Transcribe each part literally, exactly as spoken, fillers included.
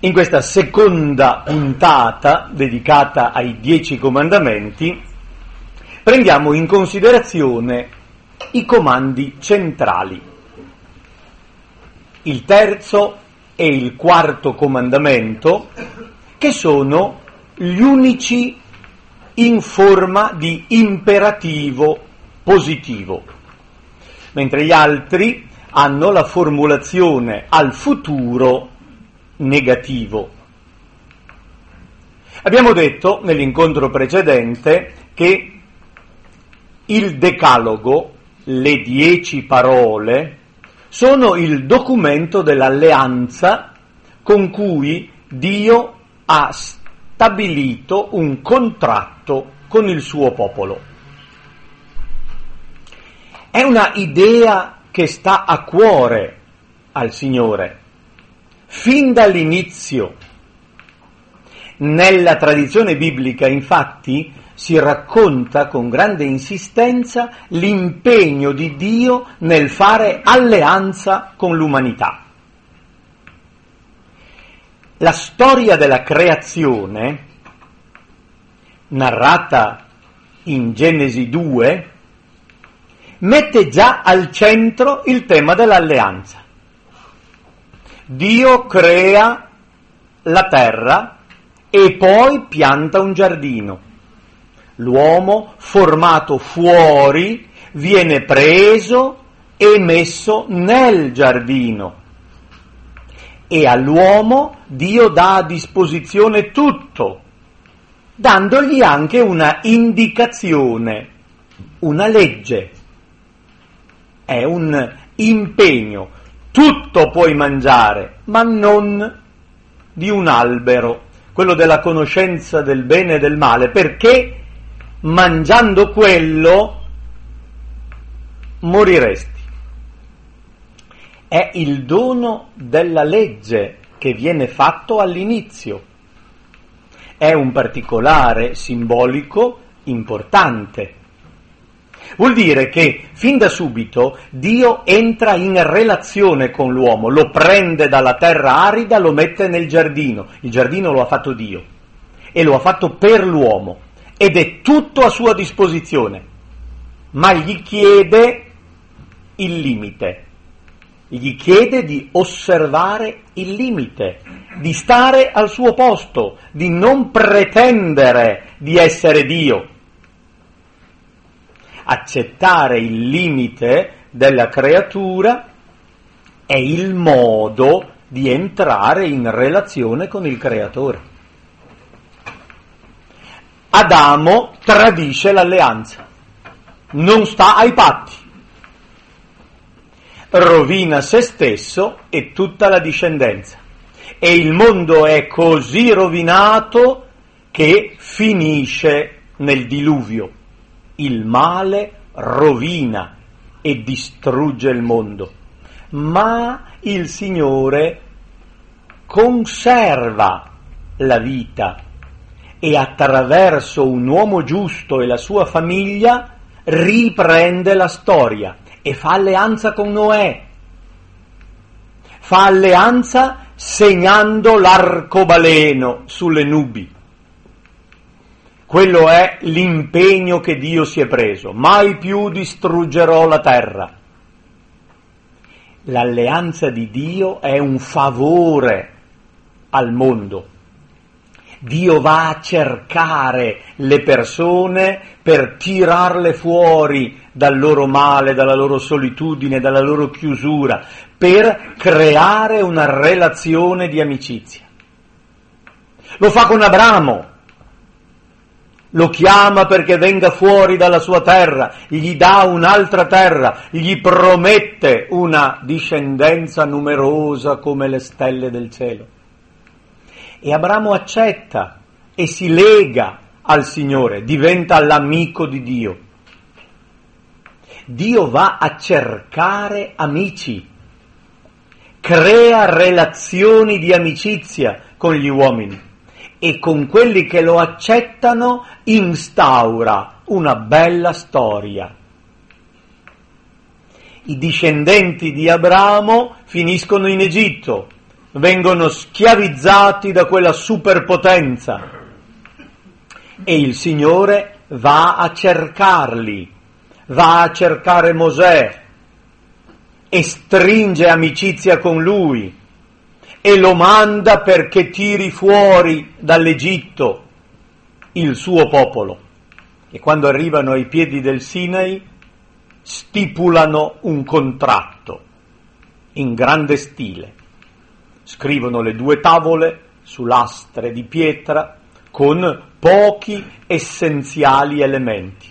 In questa seconda puntata dedicata ai Dieci Comandamenti prendiamo in considerazione i comandi centrali. Il terzo e il quarto comandamento, che sono gli unici in forma di imperativo positivo, mentre gli altri hanno la formulazione al futuro negativo. Abbiamo detto nell'incontro precedente che il Decalogo, le dieci parole, sono il documento dell'alleanza con cui Dio ha stabilito un contratto con il suo popolo. È una idea che sta a cuore al Signore fin dall'inizio. Nella tradizione biblica, infatti, si racconta con grande insistenza l'impegno di Dio nel fare alleanza con l'umanità. La storia della creazione, narrata in Genesi due, mette già al centro il tema dell'alleanza. Dio crea la terra e poi pianta un giardino. L'uomo, formato fuori, viene preso e messo nel giardino. E all'uomo Dio dà a disposizione tutto, dandogli anche una indicazione, una legge. È un impegno. Tutto puoi mangiare, ma non di un albero, quello della conoscenza del bene e del male, perché mangiando quello moriresti. È il dono della legge che viene fatto all'inizio. È un particolare simbolico importante. Vuol dire che fin da subito Dio entra in relazione con l'uomo, lo prende dalla terra arida, lo mette nel giardino. Il giardino lo ha fatto Dio e lo ha fatto per l'uomo ed è tutto a sua disposizione, ma gli chiede il limite, gli chiede di osservare il limite, di stare al suo posto, di non pretendere di essere Dio. Accettare il limite della creatura è il modo di entrare in relazione con il Creatore. Adamo tradisce l'alleanza, non sta ai patti, rovina se stesso e tutta la discendenza. E il mondo è così rovinato che finisce nel diluvio. Il male rovina e distrugge il mondo, ma il Signore conserva la vita e attraverso un uomo giusto e la sua famiglia riprende la storia e fa alleanza con Noè. Fa alleanza segnando l'arcobaleno sulle nubi. Quello è l'impegno che Dio si è preso. Mai più distruggerò la terra. L'alleanza di Dio è un favore al mondo. Dio va a cercare le persone per tirarle fuori dal loro male, dalla loro solitudine, dalla loro chiusura, per creare una relazione di amicizia. Lo fa con Abramo. Lo chiama perché venga fuori dalla sua terra, gli dà un'altra terra, gli promette una discendenza numerosa come le stelle del cielo. E Abramo accetta e si lega al Signore, diventa l'amico di Dio. Dio va a cercare amici, crea relazioni di amicizia con gli uomini. E con quelli che lo accettano instaura una bella storia. I discendenti di Abramo finiscono in Egitto, vengono schiavizzati da quella superpotenza e il Signore va a cercarli, va a cercare Mosè e stringe amicizia con lui e lo manda perché tiri fuori dall'Egitto il suo popolo. E quando arrivano ai piedi del Sinai stipulano un contratto in grande stile. Scrivono le due tavole su lastre di pietra con pochi essenziali elementi.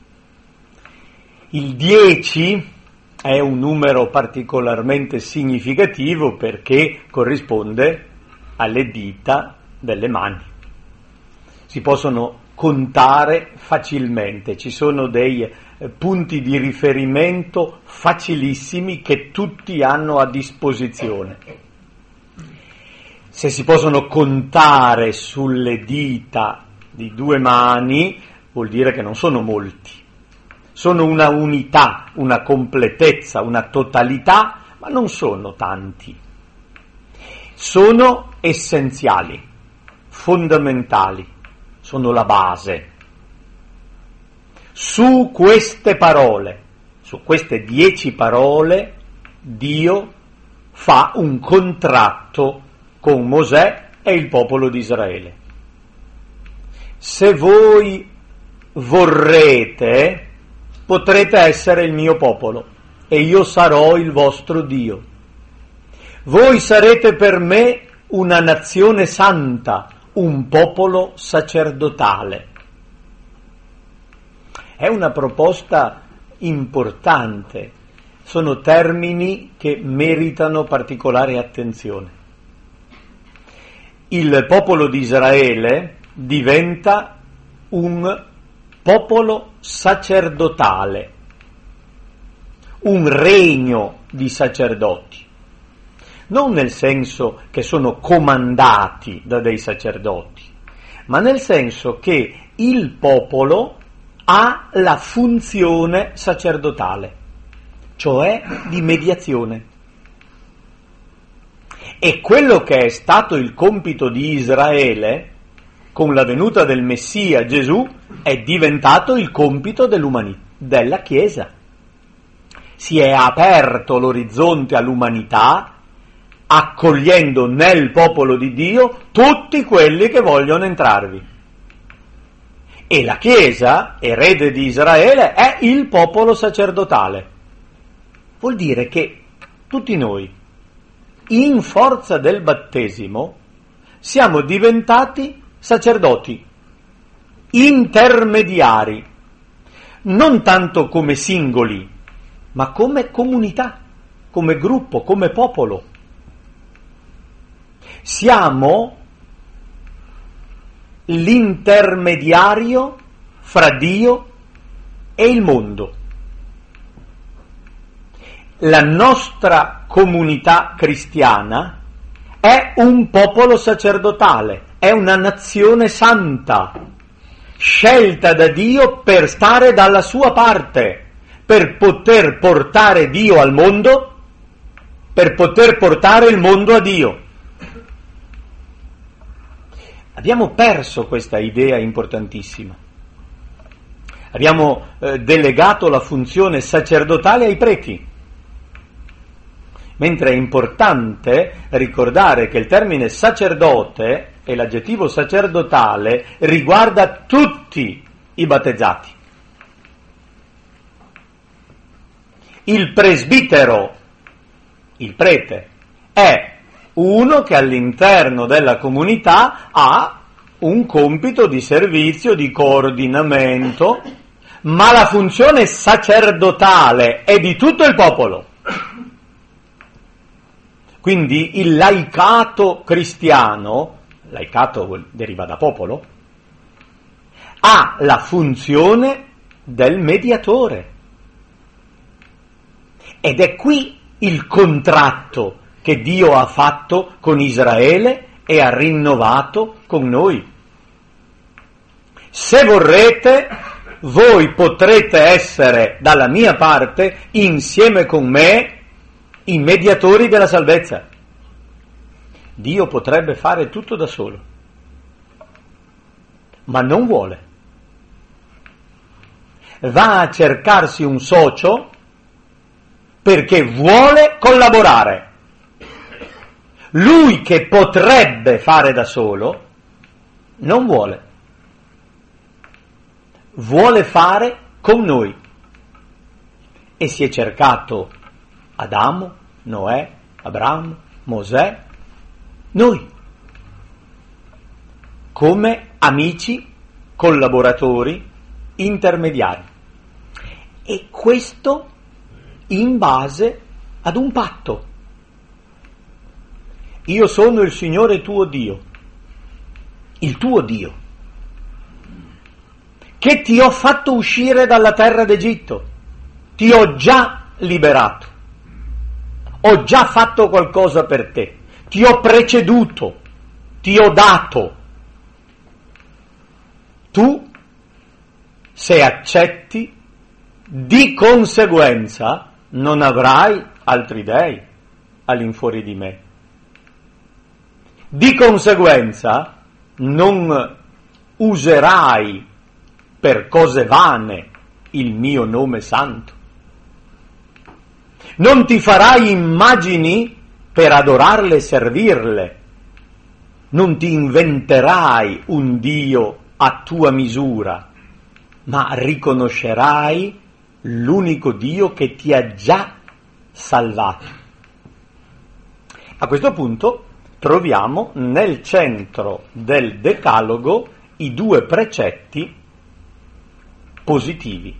Il dieci è un numero particolarmente significativo perché corrisponde alle dita delle mani. Si possono contare facilmente, ci sono dei eh, punti di riferimento facilissimi che tutti hanno a disposizione. Se si possono contare sulle dita di due mani, vuol dire che non sono molti. Sono una unità, una completezza, una totalità, ma non sono tanti. Sono essenziali, fondamentali, sono la base. Su queste parole, su queste dieci parole, Dio fa un contratto con Mosè e il popolo di Israele. Se voi vorrete, potrete essere il mio popolo e io sarò il vostro Dio. Voi sarete per me una nazione santa, un popolo sacerdotale. È una proposta importante, sono termini che meritano particolare attenzione. Il popolo di Israele diventa un popolo sacerdotale, un regno di sacerdoti, non nel senso che sono comandati da dei sacerdoti, ma nel senso che il popolo ha la funzione sacerdotale, cioè di mediazione. E quello che è stato il compito di Israele, con la venuta del Messia Gesù, è diventato il compito dell'umanità, della Chiesa. Si è aperto l'orizzonte all'umanità, accogliendo nel popolo di Dio tutti quelli che vogliono entrarvi. E la Chiesa, erede di Israele, è il popolo sacerdotale. Vuol dire che tutti noi, in forza del battesimo, siamo diventati sacerdoti, intermediari, non tanto come singoli, ma come comunità, come gruppo, come popolo. Siamo l'intermediario fra Dio e il mondo. La nostra comunità cristiana è un popolo sacerdotale, è una nazione santa, scelta da Dio per stare dalla sua parte, per poter portare Dio al mondo, per poter portare il mondo a Dio. Abbiamo perso questa idea importantissima. Abbiamo eh, delegato la funzione sacerdotale ai preti, mentre è importante ricordare che il termine sacerdote e l'aggettivo sacerdotale riguarda tutti i battezzati. Il presbitero, il prete, è uno che all'interno della comunità ha un compito di servizio, di coordinamento, ma la funzione sacerdotale è di tutto il popolo. Quindi il laicato cristiano, laicato deriva da popolo, ha la funzione del mediatore. Ed è qui il contratto che Dio ha fatto con Israele e ha rinnovato con noi. Se vorrete, voi potrete essere dalla mia parte, insieme con me, i mediatori della salvezza. Dio potrebbe fare tutto da solo, ma non vuole. Va a cercarsi un socio perché vuole collaborare. Lui che potrebbe fare da solo, non vuole. Vuole fare con noi. E si è cercato Adamo, Noè, Abramo, Mosè, noi, come amici, collaboratori, intermediari. E questo in base ad un patto. Io sono il Signore tuo Dio, il tuo Dio, che ti ho fatto uscire dalla terra d'Egitto, ti ho già liberato, ho già fatto qualcosa per te, ti ho preceduto, ti ho dato. Tu, se accetti, di conseguenza non avrai altri dei all'infuori di me. Di conseguenza non userai per cose vane il mio nome santo. Non ti farai immagini per adorarle e servirle. Non ti inventerai un Dio a tua misura, ma riconoscerai l'unico Dio che ti ha già salvato. A questo punto troviamo nel centro del Decalogo i due precetti positivi.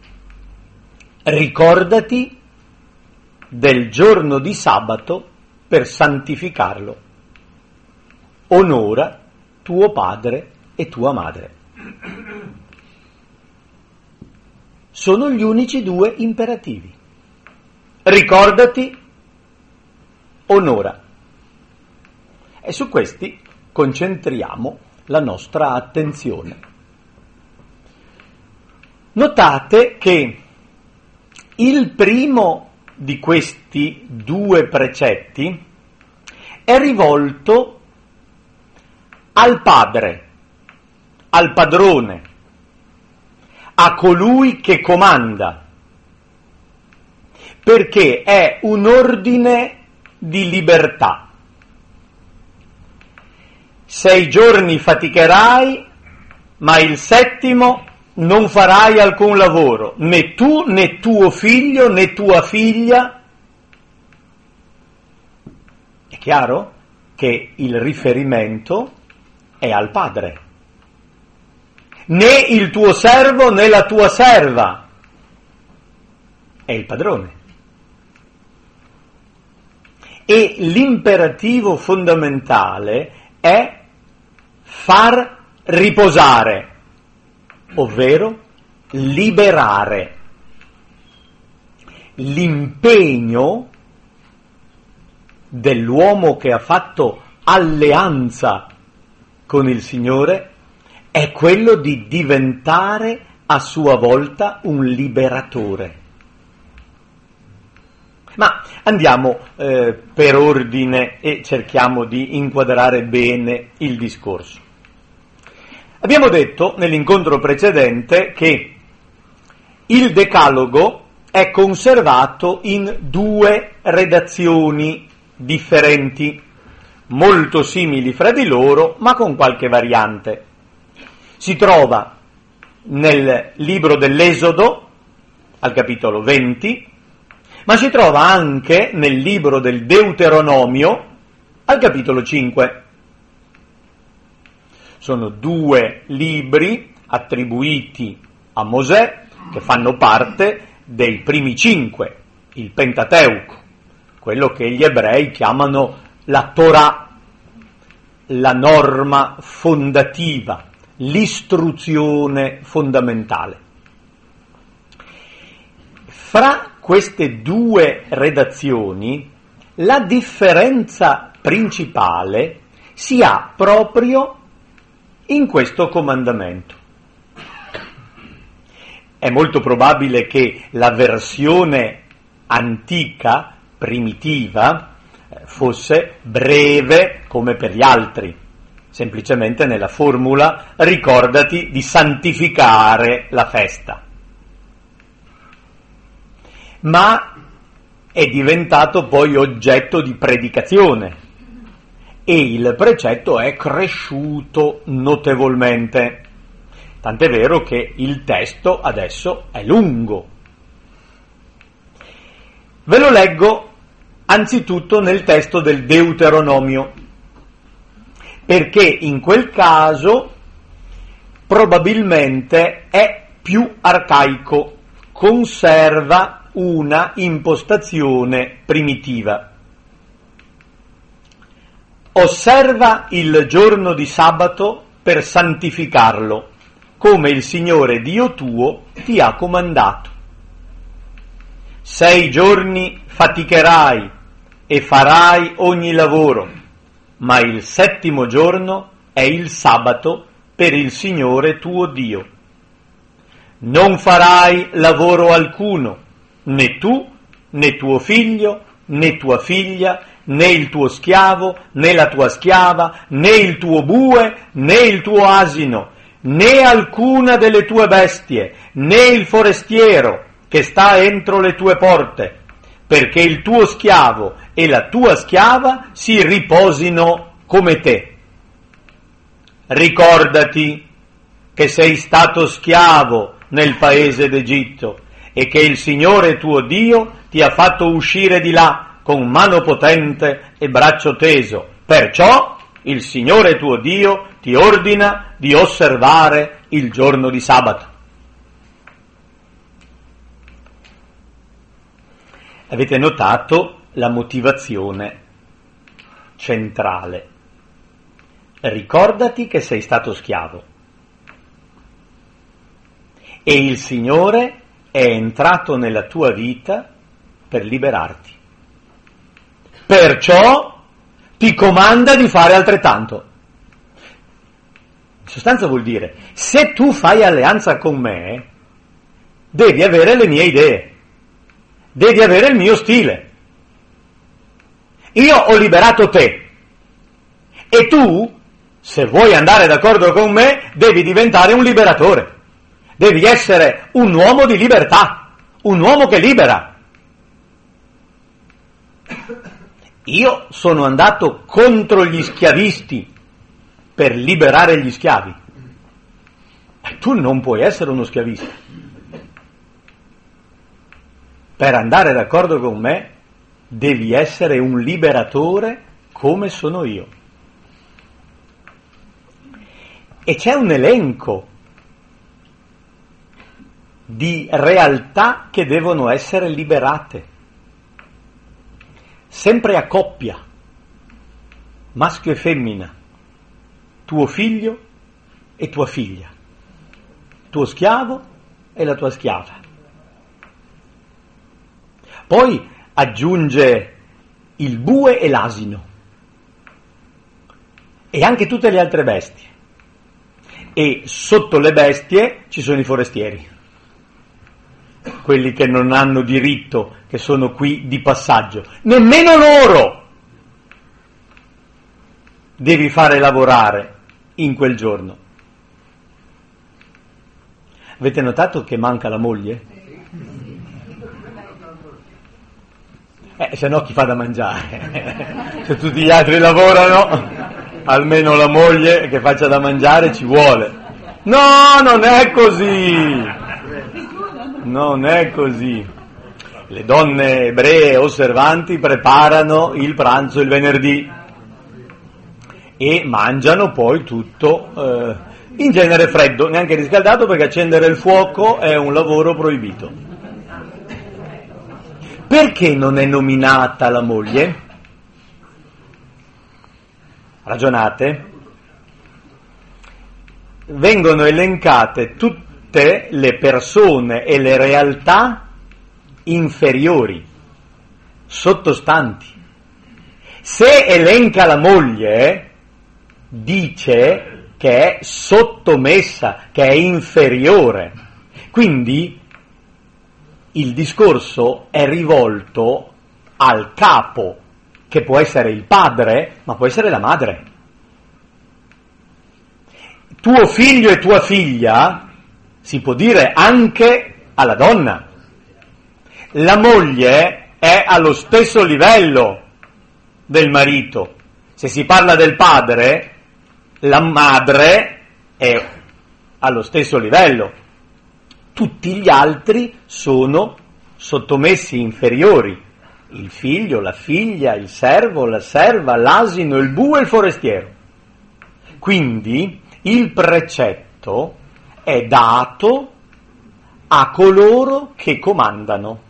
Ricordati del giorno di sabato per santificarlo. Onora tuo padre e tua madre. Sono gli unici due imperativi. Ricordati, onora. E su questi concentriamo la nostra attenzione. Notate che il primo di questi due precetti è rivolto al padre, al padrone, a colui che comanda, perché è un ordine di libertà. Sei giorni faticherai, ma il settimo non farai alcun lavoro, né tu, né tuo figlio, né tua figlia. È chiaro che il riferimento è al padre. Né il tuo servo né la tua serva, è il padrone. E l'imperativo fondamentale è far riposare, ovvero liberare. L'impegno dell'uomo che ha fatto alleanza con il Signore è quello di diventare a sua volta un liberatore. Ma andiamo eh, per ordine e cerchiamo di inquadrare bene il discorso. Abbiamo detto nell'incontro precedente che il Decalogo è conservato in due redazioni differenti, molto simili fra di loro, ma con qualche variante. Si trova nel libro dell'Esodo, al capitolo venti, ma si trova anche nel libro del Deuteronomio, al capitolo cinque. Sono due libri attribuiti a Mosè, che fanno parte dei primi cinque, il Pentateuco, quello che gli ebrei chiamano la Torah, la norma fondativa, l'istruzione fondamentale. Fra queste due redazioni la differenza principale si ha proprio in questo comandamento. È molto probabile che la versione antica, primitiva, fosse breve come per gli altri, semplicemente nella formula ricordati di santificare la festa. Ma è diventato poi oggetto di predicazione e il precetto è cresciuto notevolmente, tant'è vero che il testo adesso è lungo. Ve lo leggo anzitutto nel testo del Deuteronomio, perché in quel caso probabilmente è più arcaico, conserva una impostazione primitiva. Osserva il giorno di sabato per santificarlo, come il Signore Dio tuo ti ha comandato. Sei giorni faticherai e farai ogni lavoro, ma il settimo giorno è il sabato per il Signore tuo Dio. Non farai lavoro alcuno, né tu, né tuo figlio, né tua figlia, né il tuo schiavo, né la tua schiava, né il tuo bue, né il tuo asino, né alcuna delle tue bestie, né il forestiero che sta entro le tue porte, perché il tuo schiavo e la tua schiava si riposino come te. Ricordati che sei stato schiavo nel paese d'Egitto e che il Signore tuo Dio ti ha fatto uscire di là con mano potente e braccio teso. Perciò il Signore tuo Dio ti ordina di osservare il giorno di sabato. Avete notato la motivazione centrale. Ricordati che sei stato schiavo e il Signore è entrato nella tua vita per liberarti. Perciò ti comanda di fare altrettanto. In sostanza vuol dire, se tu fai alleanza con me, devi avere le mie idee, devi avere il mio stile. Io ho liberato te e tu, se vuoi andare d'accordo con me, devi diventare un liberatore. Devi essere un uomo di libertà, un uomo che libera. Io sono andato contro gli schiavisti per liberare gli schiavi. E tu non puoi essere uno schiavista. Per andare d'accordo con me devi essere un liberatore come sono io. E c'è un elenco di realtà che devono essere liberate, sempre a coppia, maschio e femmina, tuo figlio e tua figlia, tuo schiavo e la tua schiava. Poi aggiunge il bue e l'asino e anche tutte le altre bestie, e sotto le bestie ci sono i forestieri, quelli che non hanno diritto, che sono qui di passaggio. Nemmeno loro devi fare lavorare in quel giorno. Avete notato che manca la moglie? Eh, se no chi fa da mangiare? Se tutti gli altri lavorano, almeno la moglie che faccia da mangiare ci vuole. No, non è così! Non è così. Le donne ebree osservanti preparano il pranzo il venerdì e mangiano poi tutto, eh, in genere freddo, neanche riscaldato, perché accendere il fuoco è un lavoro proibito. Perché non è nominata la moglie? Ragionate. Vengono elencate tutte le persone e le realtà inferiori, sottostanti. Se elenca la moglie, dice che è sottomessa, che è inferiore. Quindi il discorso è rivolto al capo che può essere il padre, ma può essere la madre. Tuo figlio e tua figlia si può dire anche alla donna. La moglie è allo stesso livello del marito. Se si parla del padre, la madre è allo stesso livello. Tutti gli altri sono sottomessi, inferiori. Il figlio, la figlia, il servo, la serva, l'asino, il bue e il forestiero. Quindi il precetto è dato a coloro che comandano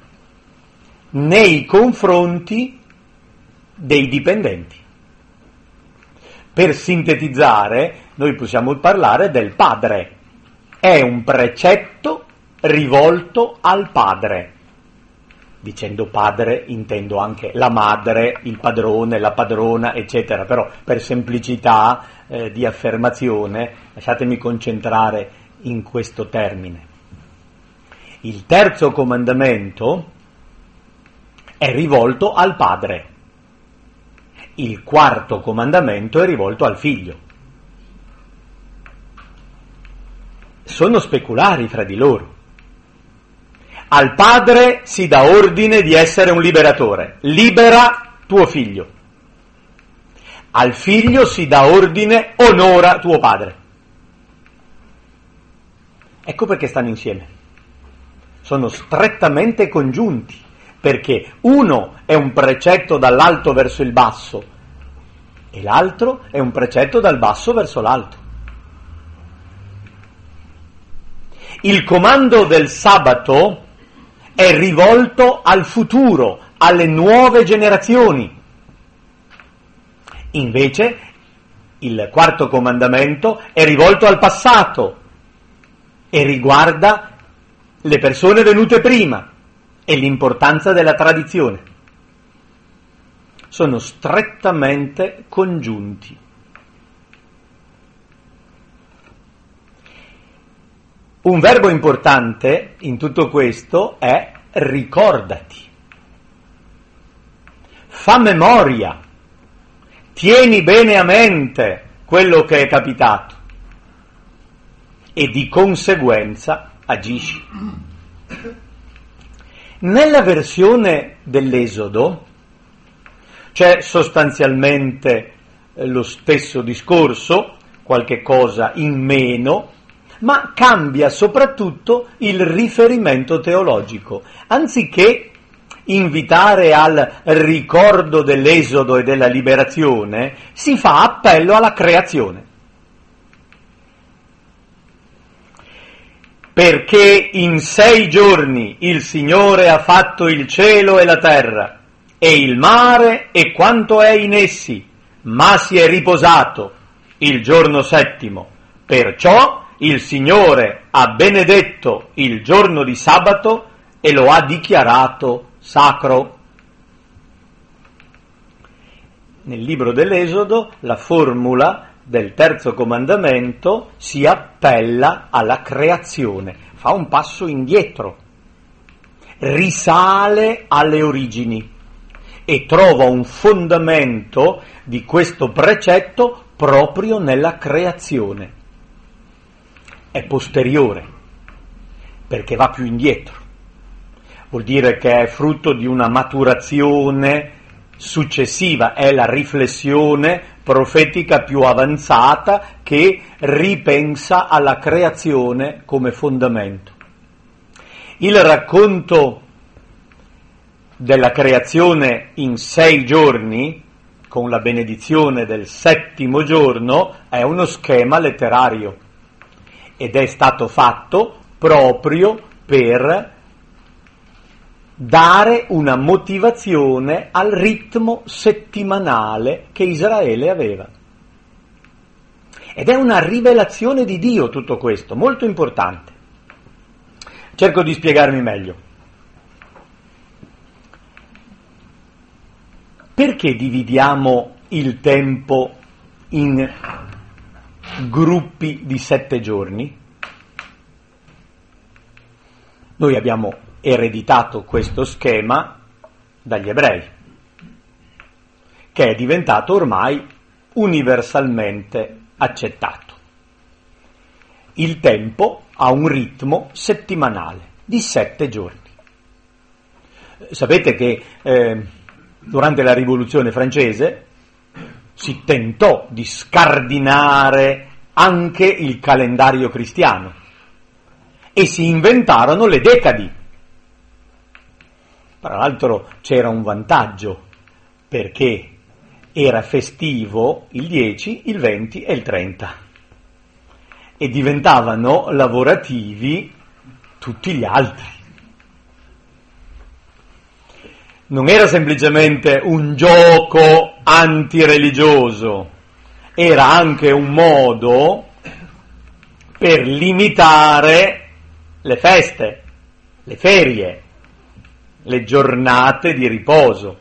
nei confronti dei dipendenti. Per sintetizzare, noi possiamo parlare del padre. È un precetto rivolto al padre. Dicendo padre intendo anche la madre, il padrone, la padrona, eccetera, però per semplicità eh, di affermazione lasciatemi concentrare in questo termine. Il terzo comandamento è rivolto al padre, il quarto comandamento è rivolto al figlio. Sono speculari fra di loro. Al padre si dà ordine di essere un liberatore, libera tuo figlio. Al figlio si dà ordine, onora tuo padre. Ecco perché stanno insieme. Sono strettamente congiunti, perché uno è un precetto dall'alto verso il basso e l'altro è un precetto dal basso verso l'alto. Il comando del sabato è rivolto al futuro, alle nuove generazioni. Invece il quarto comandamento è rivolto al passato e riguarda le persone venute prima e l'importanza della tradizione. Sono strettamente congiunti. Un verbo importante in tutto questo è ricordati. Fa memoria. Tieni bene a mente quello che è capitato e di conseguenza agisci. Nella versione dell'Esodo c'è sostanzialmente lo stesso discorso, qualche cosa in meno, ma cambia soprattutto il riferimento teologico. Anziché invitare al ricordo dell'Esodo e della liberazione, si fa appello alla creazione. Perché in sei giorni il Signore ha fatto il cielo e la terra, e il mare e quanto è in essi, ma si è riposato il giorno settimo. Perciò il Signore ha benedetto il giorno di sabato e lo ha dichiarato sacro. Nel libro dell'Esodo la formula del terzo comandamento si appella alla creazione, fa un passo indietro, risale alle origini e trova un fondamento di questo precetto proprio nella creazione. È posteriore, perché va più indietro. Vuol dire che è frutto di una maturazione successiva, è la riflessione profetica più avanzata che ripensa alla creazione come fondamento. Il racconto della creazione in sei giorni, con la benedizione del settimo giorno, è uno schema letterario. Ed è stato fatto proprio per dare una motivazione al ritmo settimanale che Israele aveva. Ed è una rivelazione di Dio tutto questo, molto importante. Cerco di spiegarmi meglio. Perché dividiamo il tempo in gruppi di sette giorni? Noi abbiamo ereditato questo schema dagli ebrei. che è diventato ormai universalmente accettato. Il tempo ha un ritmo settimanale di sette giorni. Sapete che eh, durante la Rivoluzione francese si tentò di scardinare anche il calendario cristiano e si inventarono le decadi. Tra l'altro c'era un vantaggio, perché era festivo il dieci, il venti e il trenta e diventavano lavorativi tutti gli altri. Non era semplicemente un gioco antireligioso, era anche un modo per limitare le feste, le ferie, le giornate di riposo.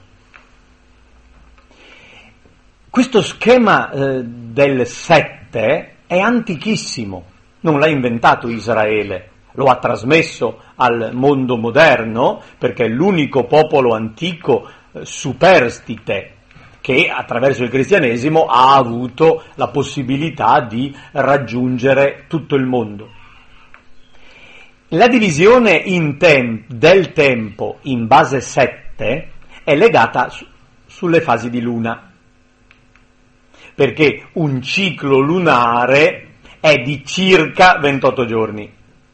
Questo schema eh, del sette è antichissimo, non l'ha inventato Israele, lo ha trasmesso al mondo moderno perché è l'unico popolo antico eh, superstite che attraverso il cristianesimo ha avuto la possibilità di raggiungere tutto il mondo. La divisione in tem- del tempo in base sette è legata su- sulle fasi di luna, perché un ciclo lunare è di circa ventotto giorni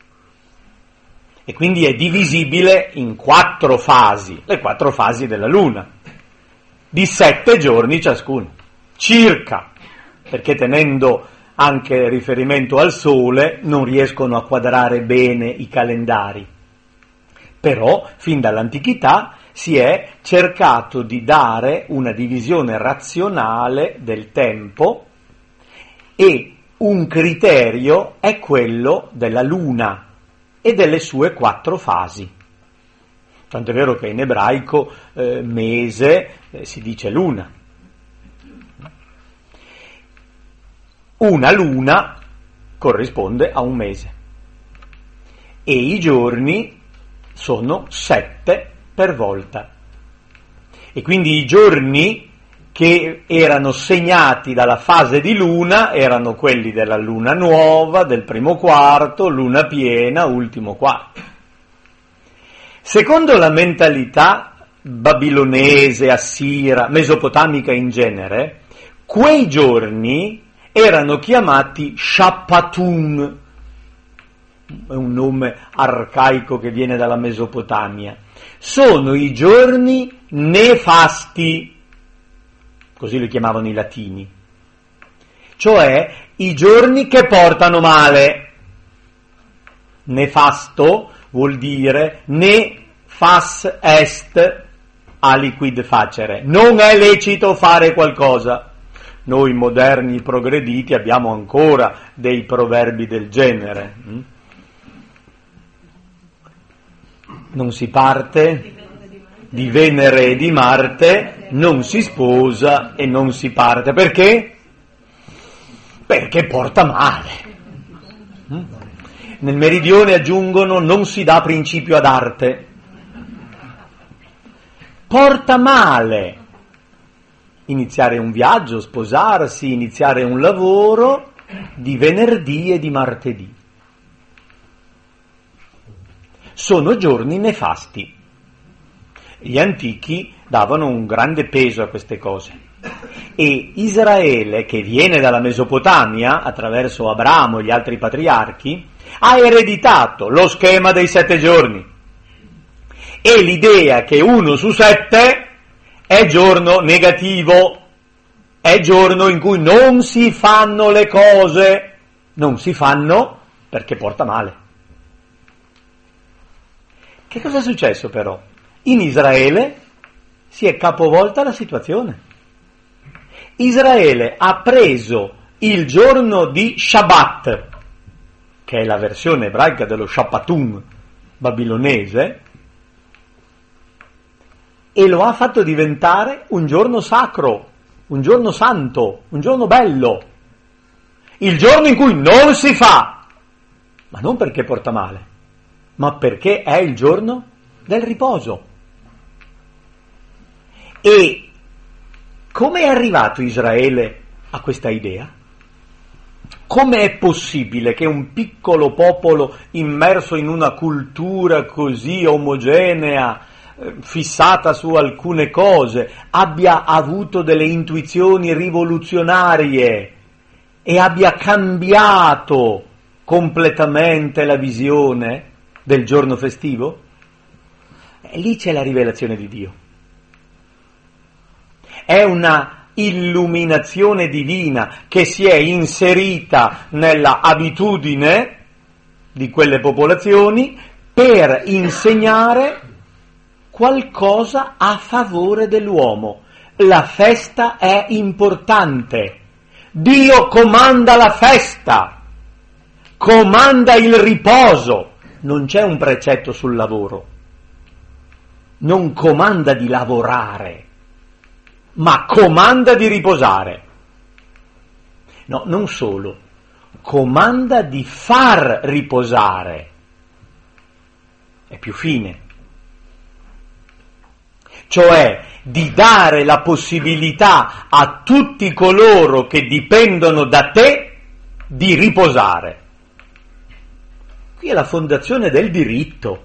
e quindi è divisibile in quattro fasi, le quattro fasi della luna, di sette giorni ciascuno, circa, perché tenendo anche riferimento al sole non riescono a quadrare bene i calendari. Però fin dall'antichità si è cercato di dare una divisione razionale del tempo e un criterio è quello della luna e delle sue quattro fasi. Tanto è vero che in ebraico eh, mese eh, si dice luna. Una luna corrisponde a un mese e i giorni sono sette per volta. E quindi i giorni che erano segnati dalla fase di luna erano quelli della luna nuova, del primo quarto, luna piena, ultimo quarto. Secondo la mentalità babilonese, assira, mesopotamica in genere, quei giorni erano chiamati Shappatum, è un nome arcaico che viene dalla Mesopotamia. Sono i giorni nefasti, così li chiamavano i latini, cioè i giorni che portano male. Nefasto vuol dire ne fas est aliquid facere, non è lecito fare qualcosa. Noi moderni progrediti abbiamo ancora dei proverbi del genere. Non si parte di Venere e di Marte, non si sposa e non si parte. Perché? Perché porta male. Nel meridione aggiungono non si dà principio ad arte. Porta male iniziare un viaggio, sposarsi, iniziare un lavoro di venerdì e di martedì. Sono giorni nefasti. Gli antichi davano un grande peso a queste cose. E Israele, che viene dalla Mesopotamia, attraverso Abramo e gli altri patriarchi, ha ereditato lo schema dei sette giorni e l'idea che uno su sette è giorno negativo, è giorno in cui non si fanno le cose, non si fanno perché porta male. Che cosa è successo però? In Israele si è capovolta la situazione. Israele ha preso il giorno di Shabbat, che è la versione ebraica dello Shappatum babilonese, e lo ha fatto diventare un giorno sacro, un giorno santo, un giorno bello, il giorno in cui non si fa, ma non perché porta male, ma perché è il giorno del riposo. E Come è arrivato Israele a questa idea? Come è possibile che un piccolo popolo immerso in una cultura così omogenea, fissata su alcune cose, abbia avuto delle intuizioni rivoluzionarie e abbia cambiato completamente la visione del giorno festivo? E lì c'è la rivelazione di Dio. È una illuminazione divina che si è inserita nella abitudine di quelle popolazioni per insegnare qualcosa a favore dell'uomo. La festa è importante. Dio comanda la festa, comanda il riposo. Non c'è un precetto sul lavoro. Non comanda di lavorare, ma comanda di riposare. No, non solo, comanda di far riposare. È più fine. Cioè di dare la possibilità a tutti coloro che dipendono da te di riposare. Qui è la fondazione del diritto.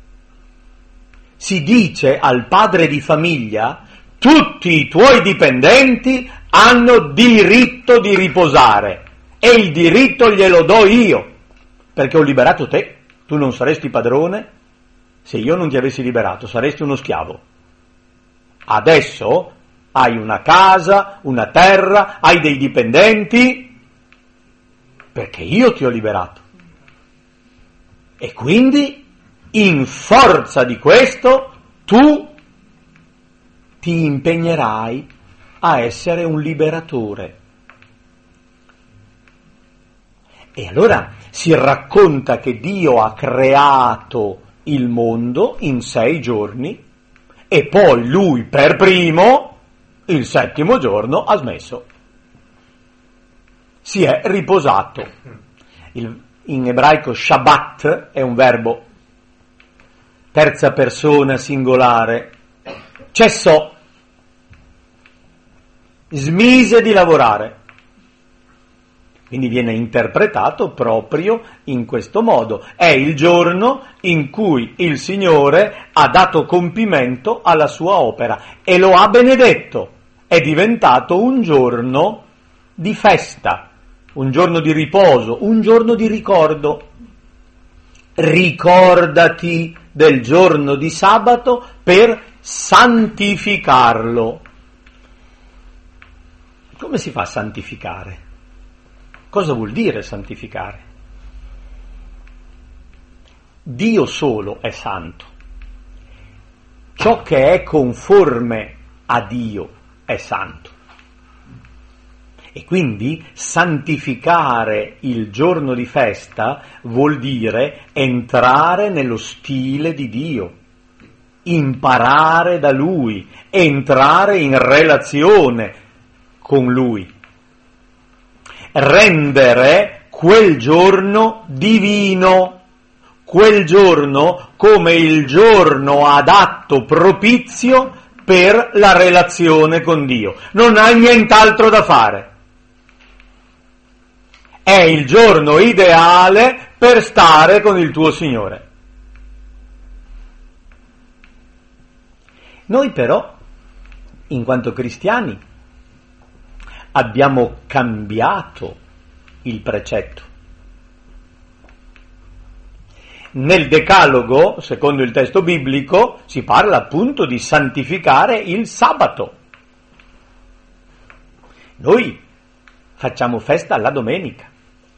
Si dice al padre di famiglia: tutti i tuoi dipendenti hanno diritto di riposare e il diritto glielo do io, perché ho liberato te. Tu non saresti padrone se io non ti avessi liberato, saresti uno schiavo. Adesso hai una casa, una terra, hai dei dipendenti, perché io ti ho liberato. E quindi, in forza di questo, tu ti impegnerai a essere un liberatore. E allora si racconta che Dio ha creato il mondo in sei giorni e poi lui per primo, il settimo giorno, ha smesso. Si è riposato. Il, in ebraico Shabbat è un verbo terza persona singolare. Cessò, smise di lavorare. Quindi viene interpretato proprio in questo modo. È il giorno in cui il Signore ha dato compimento alla sua opera e lo ha benedetto. È diventato un giorno di festa, un giorno di riposo, un giorno di ricordo. Ricordati del giorno di sabato per santificarlo. Come si fa a santificare? Cosa vuol dire santificare? Dio solo è santo. Ciò che è conforme a Dio è santo. E quindi santificare il giorno di festa vuol dire entrare nello stile di Dio, imparare da Lui, entrare in relazione con Lui. Rendere quel giorno divino, quel giorno come il giorno adatto, propizio per la relazione con Dio. Non hai nient'altro da fare. È il giorno ideale per stare con il tuo Signore. Noi però, in quanto cristiani, abbiamo cambiato il precetto. Nel Decalogo, secondo il testo biblico, si parla appunto di santificare il sabato. Noi facciamo festa la domenica.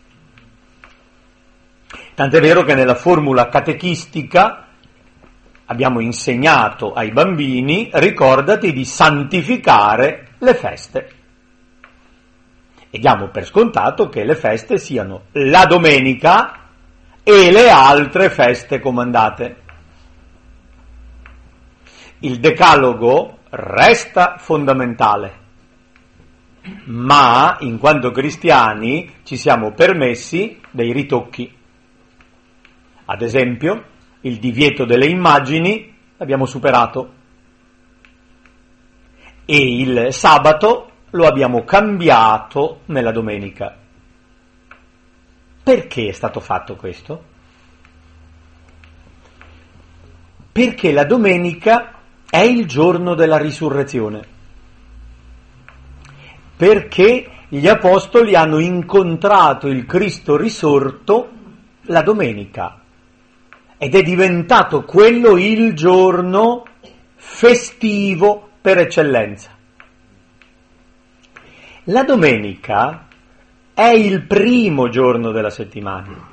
Tant'è vero che nella formula catechistica abbiamo insegnato ai bambini: ricordati di santificare le feste. E diamo per scontato che le feste siano la domenica e le altre feste comandate. Il Decalogo resta fondamentale, ma in quanto cristiani ci siamo permessi dei ritocchi. Ad esempio, il divieto delle immagini l'abbiamo superato. e il sabato lo abbiamo cambiato nella domenica. Perché è stato fatto questo? Perché la domenica è il giorno della risurrezione. Perché gli apostoli hanno incontrato il Cristo risorto la domenica ed è diventato quello il giorno festivo per eccellenza. La domenica è il primo giorno della settimana.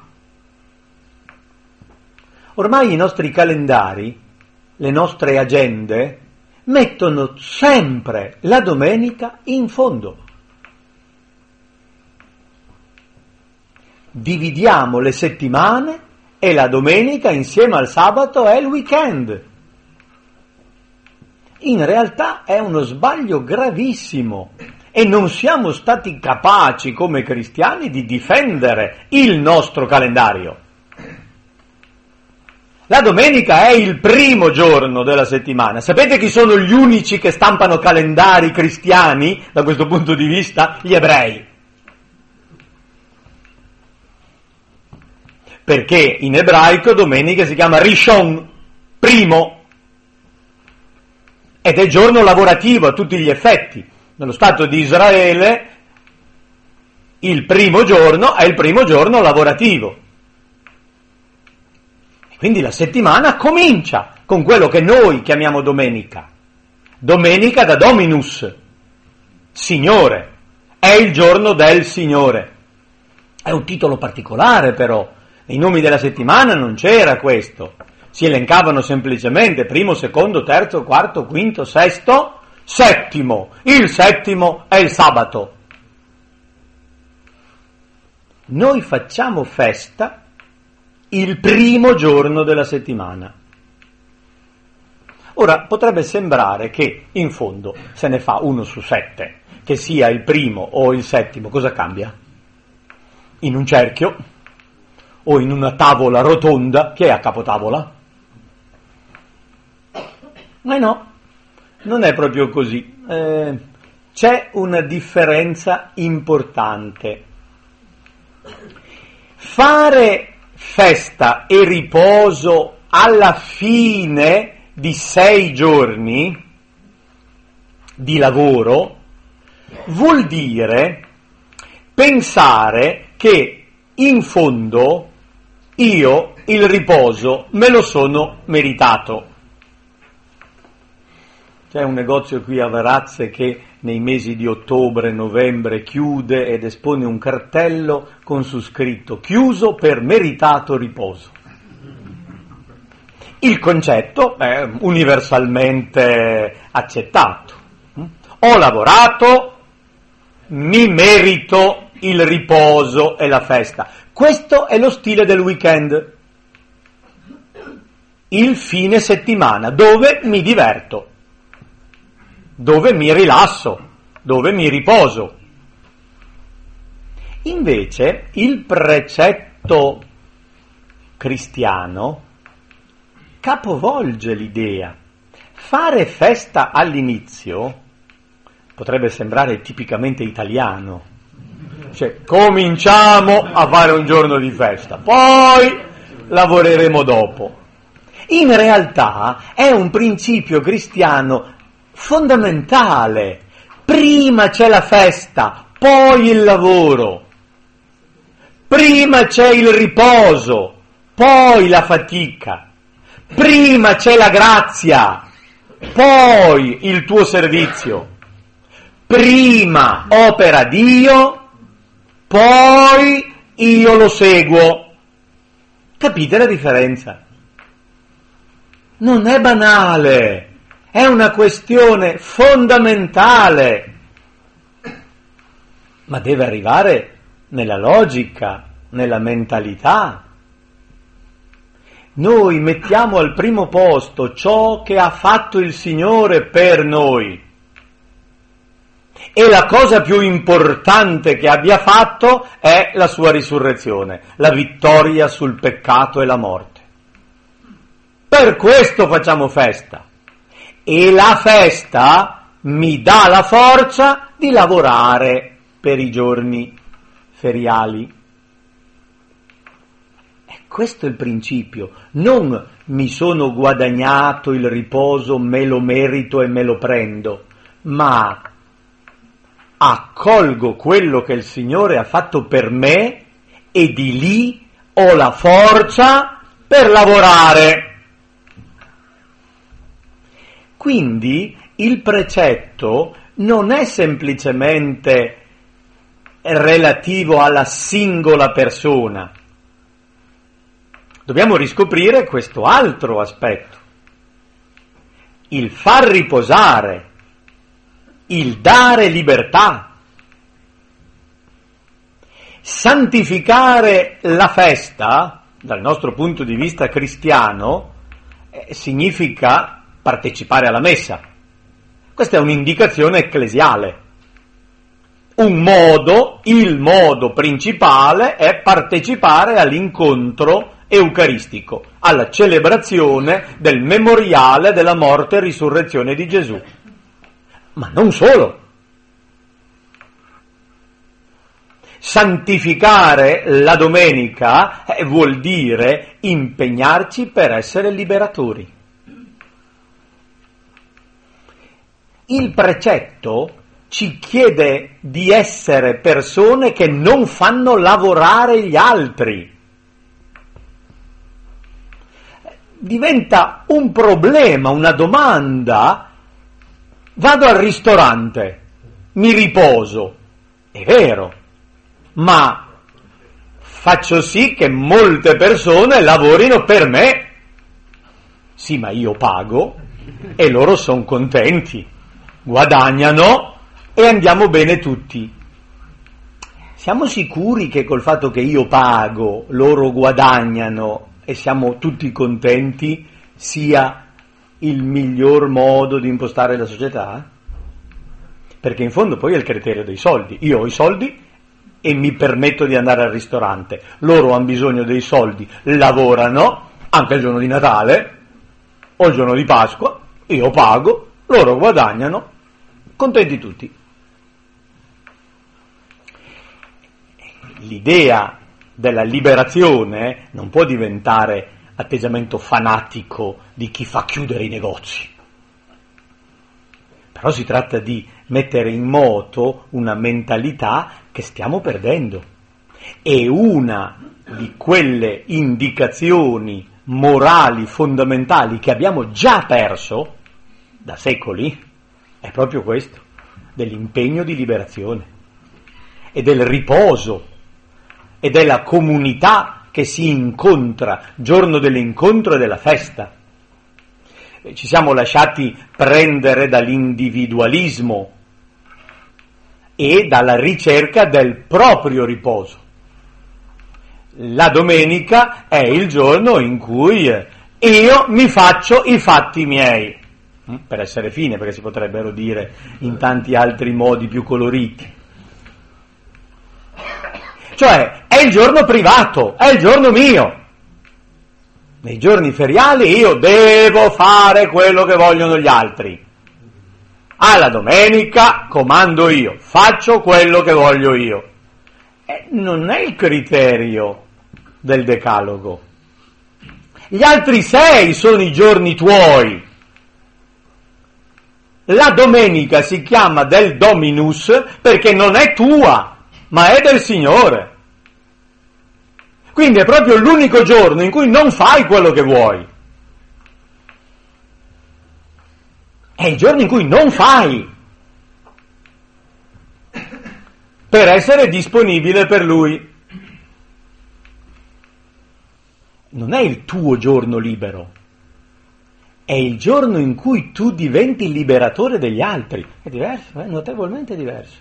Ormai i nostri calendari, le nostre agende, mettono sempre la domenica in fondo. Dividiamo le settimane e la domenica insieme al sabato è il weekend. In realtà è uno sbaglio gravissimo e non siamo stati capaci come cristiani di difendere il nostro calendario. La domenica è il primo giorno della settimana. Sapete chi sono gli unici che stampano calendari cristiani da questo punto di vista? Gli ebrei. Perché in ebraico domenica si chiama Rishon, primo, ed è giorno lavorativo a tutti gli effetti. Nello Stato di Israele il primo giorno è il primo giorno lavorativo. Quindi la settimana comincia con quello che noi chiamiamo domenica. Domenica da Dominus, Signore, è il giorno del Signore. È un titolo particolare però, nei nomi della settimana non c'era questo. Si elencavano semplicemente primo, secondo, terzo, quarto, quinto, sesto, settimo. Il settimo è il sabato. Noi facciamo festa il primo giorno della settimana. Ora, potrebbe sembrare che in fondo se ne fa uno su sette, che sia il primo o il settimo, cosa cambia? In un cerchio o in una tavola rotonda, chi è a capotavola? Ma no, non è proprio così. Eh, c'è una differenza importante. Fare festa e riposo alla fine di sei giorni di lavoro vuol dire pensare che in fondo io il riposo me lo sono meritato. C'è un negozio qui a Varazze che nei mesi di ottobre, novembre chiude ed espone un cartello con su scritto chiuso per meritato riposo. Il concetto è universalmente accettato. Ho lavorato, mi merito il riposo e la festa. Questo è lo stile del weekend, il fine settimana, dove mi diverto, dove mi rilasso, dove mi riposo. Invece il precetto cristiano capovolge l'idea. Fare festa all'inizio potrebbe sembrare tipicamente italiano. Cioè, cominciamo a fare un giorno di festa, poi lavoreremo dopo. In realtà è un principio cristiano fondamentale. Prima c'è la festa, poi il lavoro. Prima c'è il riposo, poi la fatica. Prima c'è la grazia, poi il tuo servizio. Prima opera Dio, poi io lo seguo. Capite la differenza? Non è banale, è una questione fondamentale, ma deve arrivare nella logica, nella mentalità. Noi mettiamo al primo posto ciò che ha fatto il Signore per noi. E la cosa più importante che abbia fatto è la sua risurrezione, la vittoria sul peccato e la morte. Per questo facciamo festa. E la festa mi dà la forza di lavorare per i giorni feriali. E questo è il principio. Non mi sono guadagnato il riposo, me lo merito e me lo prendo, ma accolgo quello che il Signore ha fatto per me e di lì ho la forza per lavorare. Quindi il precetto non è semplicemente relativo alla singola persona. Dobbiamo riscoprire questo altro aspetto. Il far riposare, il dare libertà, santificare la festa, dal nostro punto di vista cristiano, eh, significa partecipare alla messa. Questa è un'indicazione ecclesiale. Un modo, il modo principale è partecipare all'incontro eucaristico, alla celebrazione del memoriale della morte e risurrezione di Gesù. Ma non solo. Santificare la domenica eh, vuol dire impegnarci per essere liberatori. Il precetto ci chiede di essere persone che non fanno lavorare gli altri. Diventa un problema, una domanda. Vado al ristorante, mi riposo, è vero, ma faccio sì che molte persone lavorino per me. Sì, ma io pago e loro sono contenti, guadagnano e andiamo bene tutti. Siamo sicuri che col fatto che io pago, loro guadagnano e siamo tutti contenti sia il miglior modo di impostare la società? Perché in fondo poi è il criterio dei soldi. Io ho i soldi e mi permetto di andare al ristorante. Loro hanno bisogno dei soldi, lavorano anche il giorno di Natale o il giorno di Pasqua, io pago, loro guadagnano, contenti tutti. L'idea della liberazione non può diventare atteggiamento fanatico di chi fa chiudere i negozi. Però si tratta di mettere in moto una mentalità che stiamo perdendo. E una di quelle indicazioni morali fondamentali che abbiamo già perso da secoli è proprio questo, dell'impegno di liberazione e del riposo e della comunità che si incontra, giorno dell'incontro e della festa. Ci siamo lasciati prendere dall'individualismo e dalla ricerca del proprio riposo. La domenica è il giorno in cui io mi faccio i fatti miei, per essere fine, perché si potrebbero dire in tanti altri modi più coloriti. Cioè, è il giorno privato, è il giorno mio. Nei giorni feriali io devo fare quello che vogliono gli altri. Alla domenica comando io, faccio quello che voglio io. E non è il criterio del decalogo. Gli altri sei sono i giorni tuoi. La domenica si chiama del Dominus perché non è tua, ma è del Signore. Quindi è proprio l'unico giorno in cui non fai quello che vuoi. È il giorno in cui non fai per essere disponibile per Lui. Non è il tuo giorno libero, è il giorno in cui tu diventi il liberatore degli altri. È diverso, è notevolmente diverso.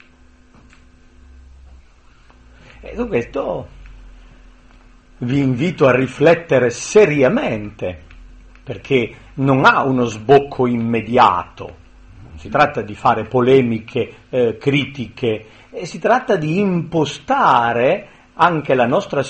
E su questo vi invito a riflettere seriamente, perché non ha uno sbocco immediato. Non si tratta di fare polemiche, eh, critiche, e si tratta di impostare anche la nostra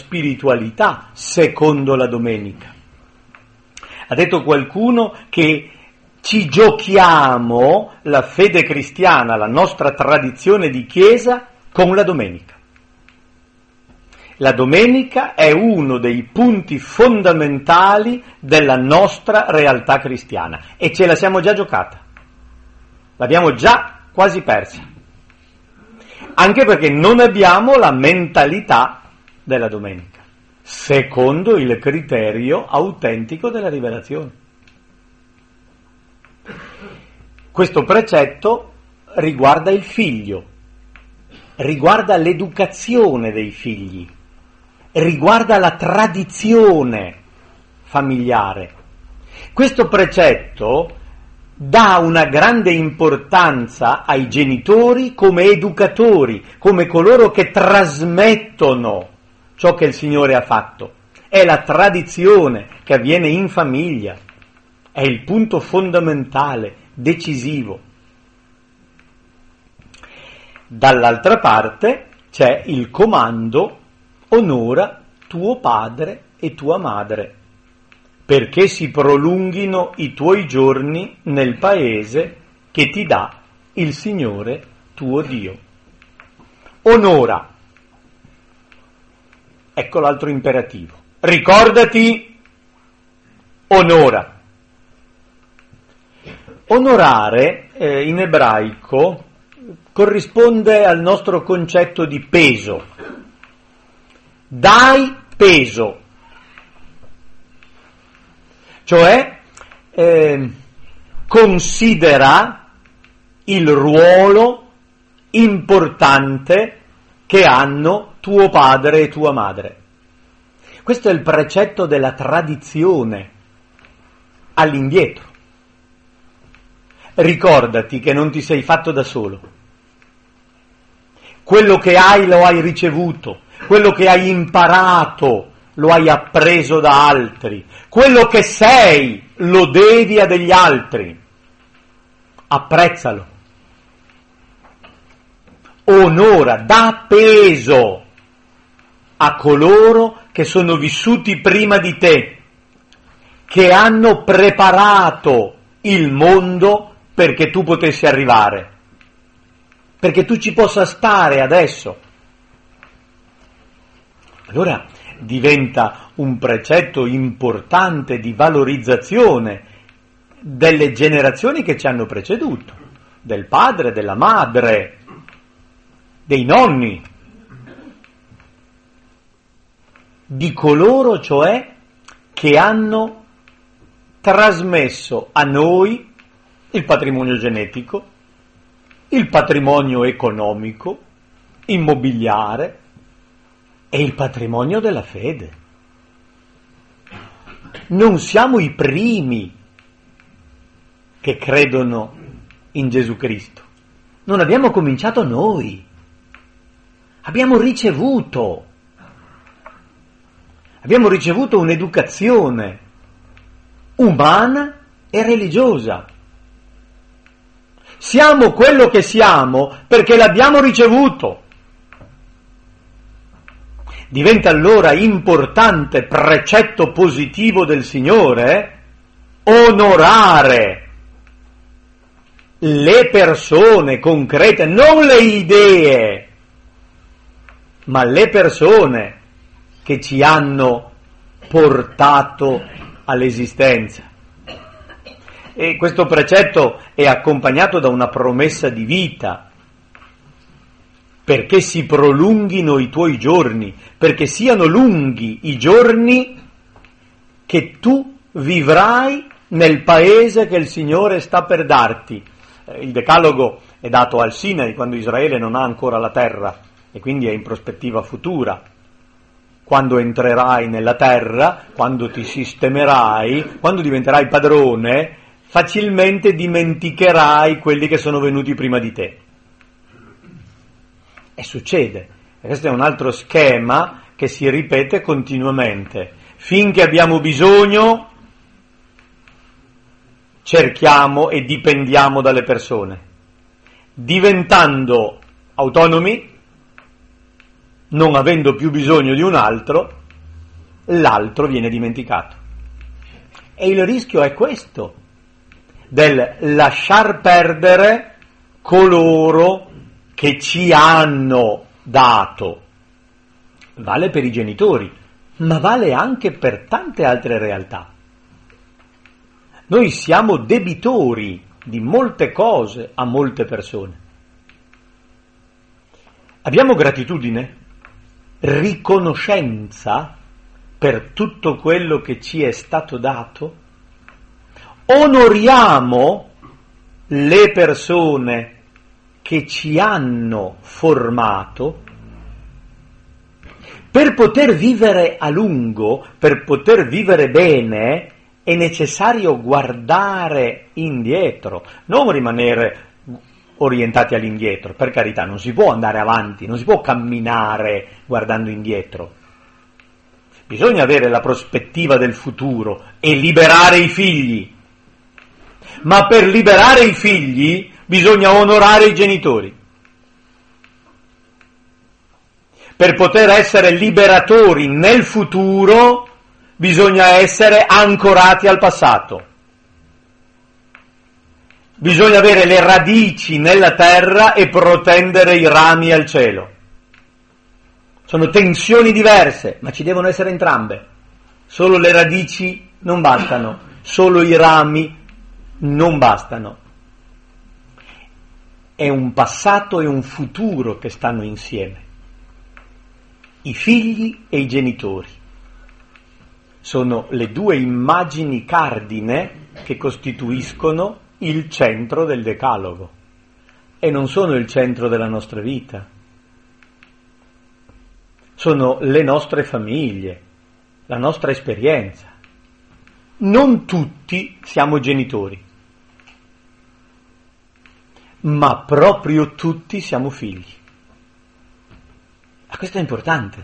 spiritualità secondo la domenica. Ha detto qualcuno che ci giochiamo la fede cristiana, la nostra tradizione di Chiesa con la domenica. La domenica è uno dei punti fondamentali della nostra realtà cristiana e ce la siamo già giocata, l'abbiamo già quasi persa, anche perché non abbiamo la mentalità della domenica, secondo il criterio autentico della rivelazione. Questo precetto riguarda il figlio, riguarda l'educazione dei figli, riguarda la tradizione familiare. Questo precetto dà una grande importanza ai genitori come educatori, come coloro che trasmettono ciò che il Signore ha fatto. È la tradizione che avviene in famiglia, è il punto fondamentale, decisivo. Dall'altra parte c'è il comando: onora tuo padre e tua madre, perché si prolunghino i tuoi giorni nel paese che ti dà il Signore tuo Dio. Onora. Ecco l'altro imperativo. Ricordati, onora. Onorare eh, in ebraico corrisponde al nostro concetto di peso. Dai peso, cioè eh, considera il ruolo importante che hanno tuo padre e tua madre. Questo è il precetto della tradizione all'indietro. Ricordati che non ti sei fatto da solo. Quello che hai lo hai ricevuto, quello che hai imparato lo hai appreso da altri, quello che sei lo devi a degli altri. Apprezzalo. Onora, dà peso a coloro che sono vissuti prima di te, che hanno preparato il mondo perché tu potessi arrivare, perché tu ci possa stare adesso. Allora diventa un precetto importante di valorizzazione delle generazioni che ci hanno preceduto, del padre, della madre, dei nonni, di coloro cioè che hanno trasmesso a noi il patrimonio genetico, il patrimonio economico, immobiliare e il patrimonio della fede. Non siamo i primi che credono in Gesù Cristo. Non abbiamo cominciato noi. Abbiamo ricevuto. Abbiamo ricevuto un'educazione umana e religiosa. Siamo quello che siamo perché l'abbiamo ricevuto. Diventa allora importante precetto positivo del Signore onorare le persone concrete, non le idee, ma le persone che ci hanno portato all'esistenza. E questo precetto è accompagnato da una promessa di vita, perché si prolunghino i tuoi giorni, perché siano lunghi i giorni che tu vivrai nel paese che il Signore sta per darti. Il Decalogo è dato al Sinai, quando Israele non ha ancora la terra e quindi è in prospettiva futura. Quando entrerai nella terra, quando ti sistemerai, quando diventerai padrone, facilmente dimenticherai quelli che sono venuti prima di te. E succede. Questo è un altro schema che si ripete continuamente. Finché abbiamo bisogno, cerchiamo e dipendiamo dalle persone. Diventando autonomi, non avendo più bisogno di un altro, l'altro viene dimenticato. E il rischio è questo. del lasciar perdere coloro che ci hanno dato. Vale per i genitori, ma vale anche per tante altre realtà. Noi siamo debitori di molte cose a molte persone. Abbiamo gratitudine, riconoscenza per tutto quello che ci è stato dato. Onoriamo le persone che ci hanno formato. Per poter vivere a lungo, per poter vivere bene, è necessario guardare indietro, non rimanere orientati all'indietro. Per carità, non si può andare avanti, non si può camminare guardando indietro. Bisogna avere la prospettiva del futuro e liberare i figli. Ma per liberare i figli bisogna onorare i genitori. Per poter essere liberatori nel futuro bisogna essere ancorati al passato. Bisogna avere le radici nella terra e protendere i rami al cielo. Sono tensioni diverse, ma ci devono essere entrambe. Solo le radici non bastano, solo i rami non bastano. È un passato e un futuro che stanno insieme. I figli e i genitori sono le due immagini cardine che costituiscono il centro del Decalogo e non sono il centro della nostra vita. Sono le nostre famiglie, la nostra esperienza. Non tutti siamo genitori, ma proprio tutti siamo figli. Ma questo è importante.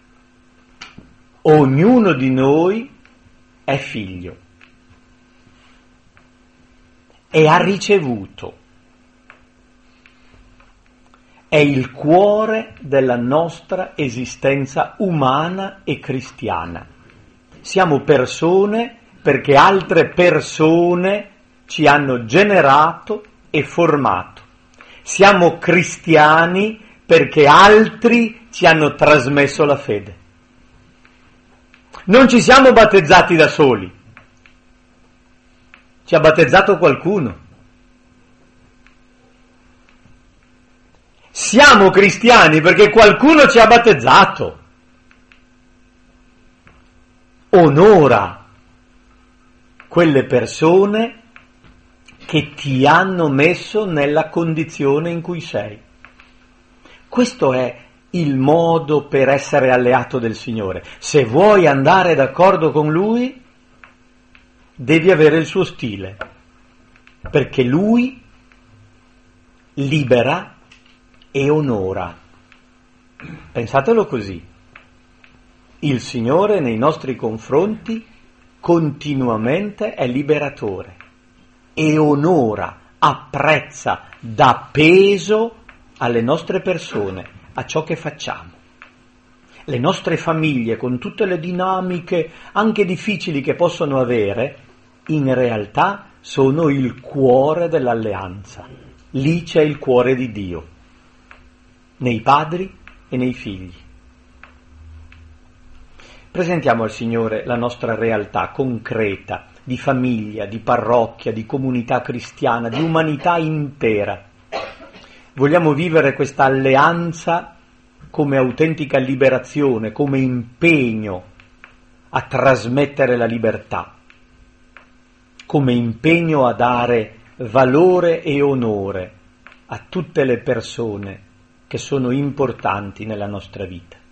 Ognuno di noi è figlio e ha ricevuto. È il cuore della nostra esistenza umana e cristiana. Siamo persone perché altre persone ci hanno generato e formato. Siamo cristiani perché altri ci hanno trasmesso la fede. Non ci siamo battezzati da soli, ci ha battezzato qualcuno. Siamo cristiani perché qualcuno ci ha battezzato. Onora quelle persone che ti hanno messo nella condizione in cui sei. Questo è il modo per essere alleato del Signore. Se vuoi andare d'accordo con Lui, devi avere il suo stile, perché Lui libera e onora. Pensatelo così. Il Signore nei nostri confronti continuamente è liberatore e onora, apprezza, dà peso alle nostre persone, a ciò che facciamo. Le nostre famiglie, con tutte le dinamiche anche difficili che possono avere, in realtà sono il cuore dell'alleanza. Lì c'è il cuore di Dio, nei padri e nei figli. Presentiamo al Signore la nostra realtà concreta di famiglia, di parrocchia, di comunità cristiana, di umanità intera. Vogliamo vivere questa alleanza come autentica liberazione, come impegno a trasmettere la libertà, come impegno a dare valore e onore a tutte le persone che sono importanti nella nostra vita.